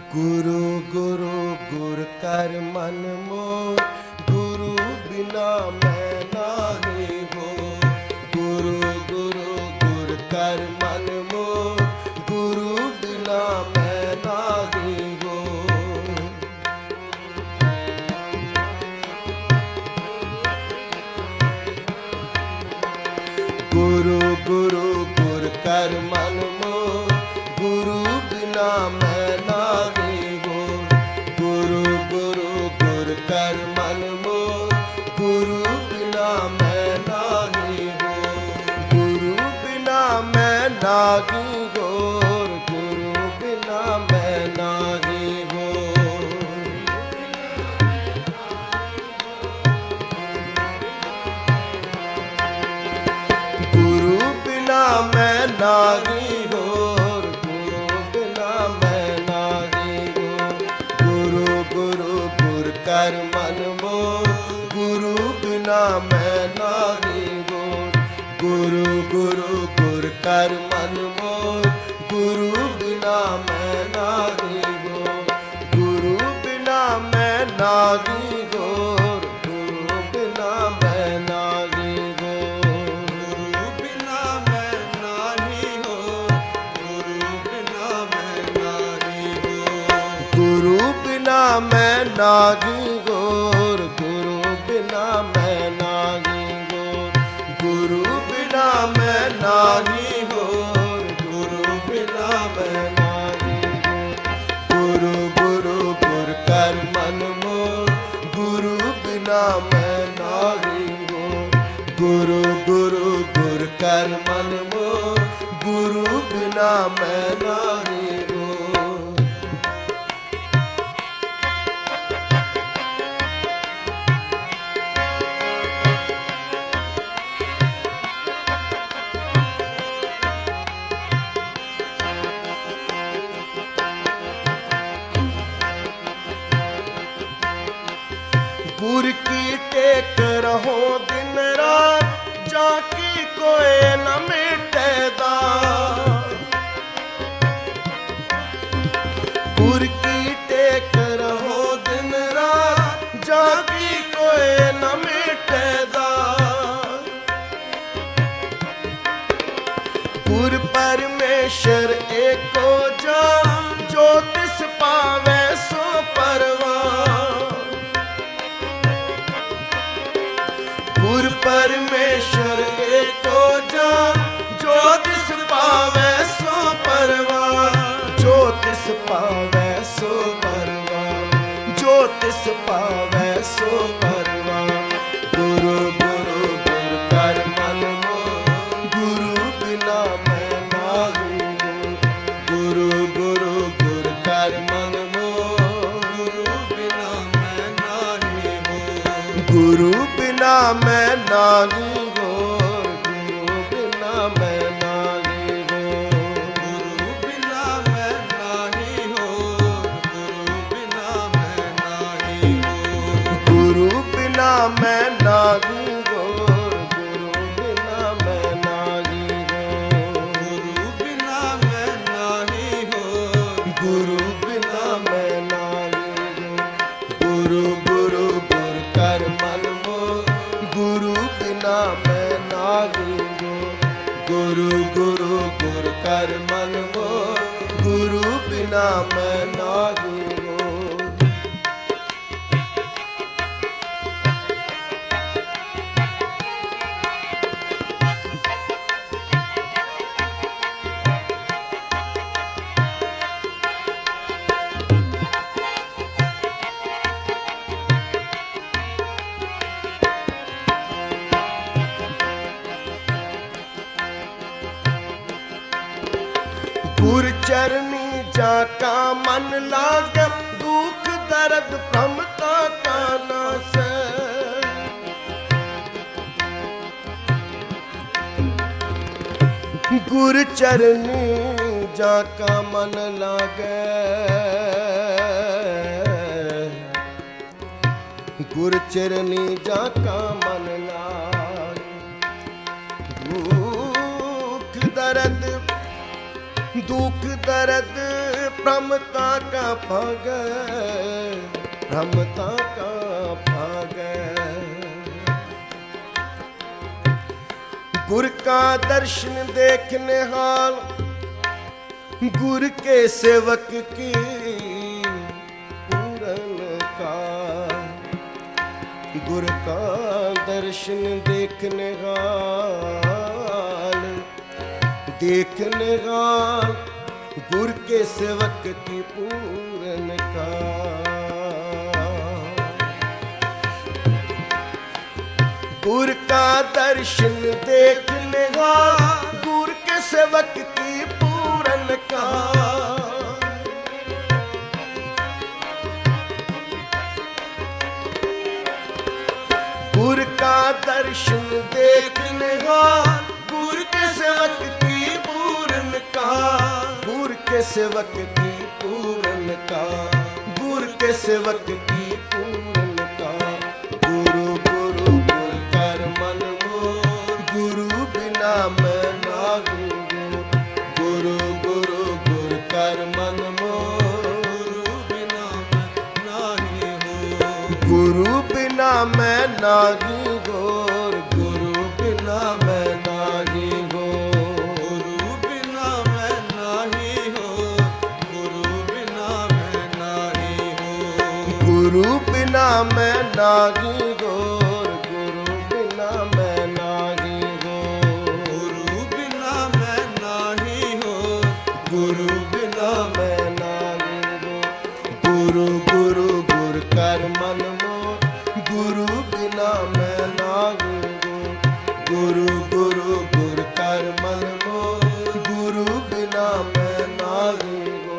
गुरु गुरु गुर कर मन मोर, गुरु बिना मैं नाही हो। गुरु गुरु गुर कर मन मोर, गुरु बिना मैं नाही हो। गुरु गुरु गुर कर मन मोर, गुरु बिना मैं नाही हो। गुरु गुरु गुर कर मन मोर, गुरु बिना मैं नाही हो। गुरु बिना मैं नाही हो, गुरु बिना मैं नाही हो। गुरु बिना मैं नाही हो, गुरु बिना मैं नाही हो। गुरु गुरु गुर कर मन मोर, गुरु बिना मैं नाही हो। गुरु गुरु गुर कर मन मोर, गुरु बिना मैं नाही हो। गुरु बिना मैं नाही हो, गुरु बिना मैं नाही हो। गुरु बिना मैं नाही हो, गुरु बिना मैं नाही हो। गुरु बिना मैं नाही हो, गुरु बिना मैं नाही हो। गुरु बिना मैं नाही हो, गुरु बिना मैं नाही हो। गुरु गुरु गुर कर मन मोर, गुरु बिना मैं नाही हो। गुरु गुरु गुर कर मन मोर, गुरु बिना मैं नाही हो। गुर की टेक रहो दिन रात, जाकी कोई न मिटेदा। गुर की टेक रहो दिन रात, जाकी कोई न मिटेदा। गुर परमेश्वर एको जा, जो तिस पावे सो परवान। गुर परमेश्वर एको जा, जो तिस पावे सो परवान। जो तिस पावे सो परवान, जो तिस पावे सो परवान। गुरु गुरु गुर कर मन मोर, गुरु बिना मैं नाही हो। गुरु गुरु गुर कर मन मोर, गुरु बिना मैं नाही हो। गुरु बिना मैं नाही हो, गुरु बिना मैं नाही हो। गुरु बिना मैं नाही हो, गुरु बिना मैं नाही हो। गुरु बिना मैं नाही हो, गुरु बिना मैं नाही हो। गुरु बिना मैं नाही हो, गुरु बिना मैं नाही हो। गुरु गुरु गुर कर मन मोर, गुरु बिना मैं नाही हो। गुरु गुरु गुर कर मन मोर, गुरु बिना मैं नाही हो। गुर चरनी जाका मन लागे, दुख दर्द भ्रमता का नासै। गुर चरनी जाका मन लागे, गुर चरनी जाका मन लागे। दुख दर्द दुख दर्द भ्रमता का भागै, भ्रमता का भागै। गुर का दर्शन देखने हाल, गुर के सेवक की पूरन का। गुर का दर्शन देखने हाल, देखने हाल गुर के सेवक की पूरन का। गुर का दर्शन देखने हाल, गुर के सेवक की पूरन का। गुर का दर्शन देखने हाल, गुर के सेवक की पूरन का। गुर के सेवक की पूरन का, गुर के सेवक की पूरन का। गुरु गुरु गुर कर मन मोर, गुरु बिना मैं ना गुरु। गुरु गुरु गुर कर मन मोर, गुरु बिना मैं नाही हो। गुरु बिना मैं नाही गोर, गुरु बिना मैं नाही हो। गुरु बिना मैं नाही हो, गुरु बिना मैं नाही हो। गुरु बिना मैं नाही गोर, गुरु बिना मैं नाही हो। गुरु बिना मैं नाही हो, गुरु बिना मैं नाही हो। गुरु गुरु गुर कर मन मोर, गुरु बिना मैं नाही हो। गुरु गुरु गुर कर मन मोर, गुरु बिना मैं नाही हो।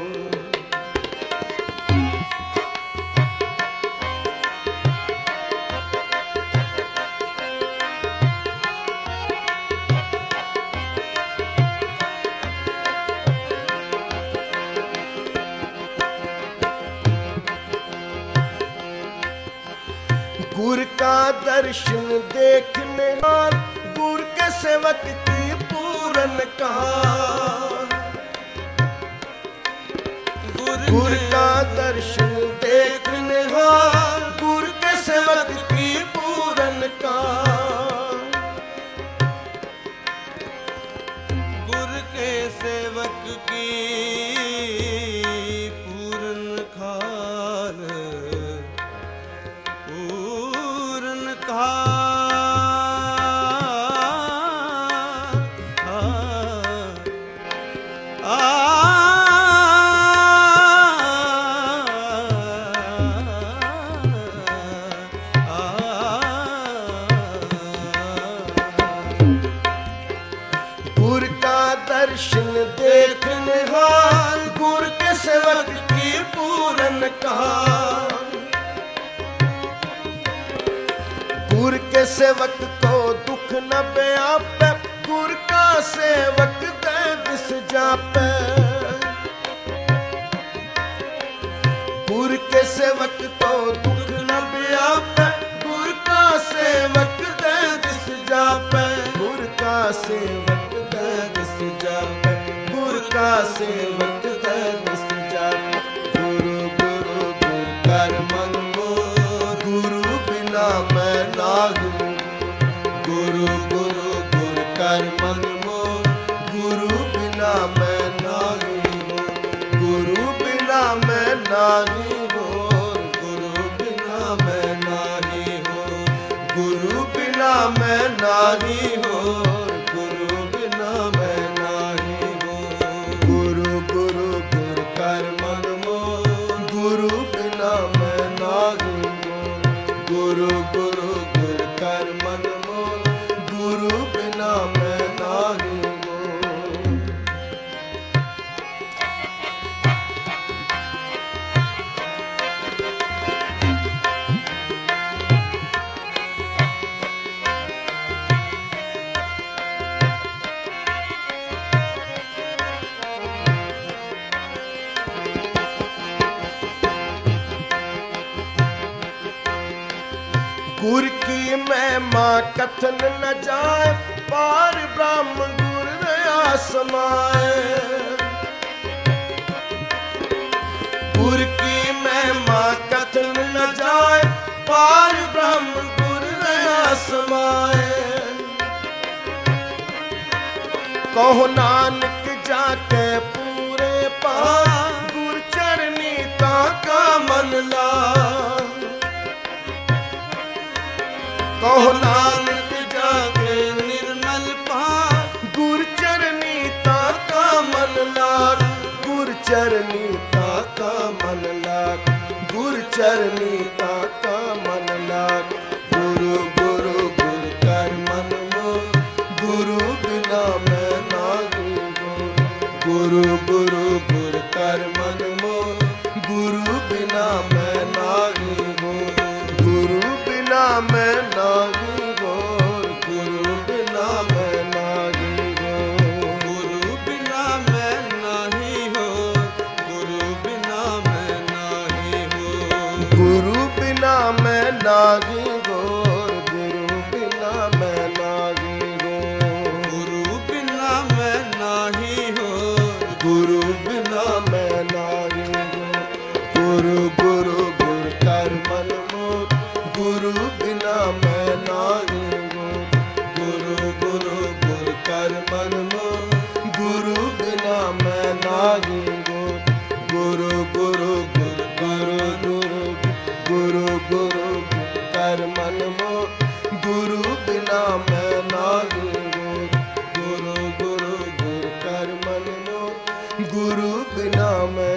गुर का दर्शन देखने हाल, गुर के सेवक की पूरन का। गुर का दर्शन देखने हाल, गुर के सेवक की पूरन का। गुर के सेवक की पूरन खाल, पूरन खाल। गुर का दर्शन देखने हाल, गुर के सेवक की पूरन का। गुर के सेवक को दुख न व्यापे, गुर का सेवक दे दिस जापे। गुर के सेवक को दुख न व्यापे, गुर का सेवक दे दिस जापे। गुर का सेवक दे दिस जापे, गुर का सेवक दे दिस जापे। गुरु गुरु गुर कर मन मोर, गुरु बिना मैं नाही हो। गुरु गुरु गुर कर मन मोर, गुरु बिना मैं नाही हो। गुरु बिना मैं नाही हो, गुरु बिना मैं नाही हो। गुरु बिना मैं नाही हो, गुरु बिना मैं नाही हो। गुरु गुरु गुर कर मन मोर, गुरु बिना मैं नाही हो। गुरु गुरु गुर कर मन मोर, गुरु बिना मैं नाही हो। गुर की महिमा कथन न जाए, पार ब्रह्म गुर दया समाए। गुर की महिमा कथन न जाए, पार ब्रह्म गुर रहा समाए। कहो नानक जाके पूरे पार, गुर चरनी ताका मन ला। कहो नानक जाके निर्मल पार, गुर चरनी ताका मन लाग। गुर चरनी ताका मन लाग, गुर चरनी ताका मन लाग। गुरु गुरु गुरु कर मन मोर, गुरु बिना मैं नागी गोर। गुरु गुरु गुरु कर मन मोर, गुरु बिना मैं नागी गोर। गुरु बिना मैं नागी गोर, गुरु बिना मैं नागी गोर। गुरु बिना मैं नाही हो, गुरु बिना मैं नाही हो। गुरु बिना मैं नागी गोर, गुरु बिना मैं नागी गोर। गुरु बिना मैं नाही हो, गुरु बिना मैं नागी गोर। गुरु गुरु गुरु कर मन मोर, गुरु बिना मैं नागी गोर। गुरु गुरु गुरु कर मन मोर, गुरु बिना मैं नागी गोर। गुरु गुरु गुरु गुरु गुरु गुरु गुरु कर मन मोर, गुरु बिना मैं नागी गोर। गुरु गुरु गुरु कर मन मोर, गुरु बिना मैं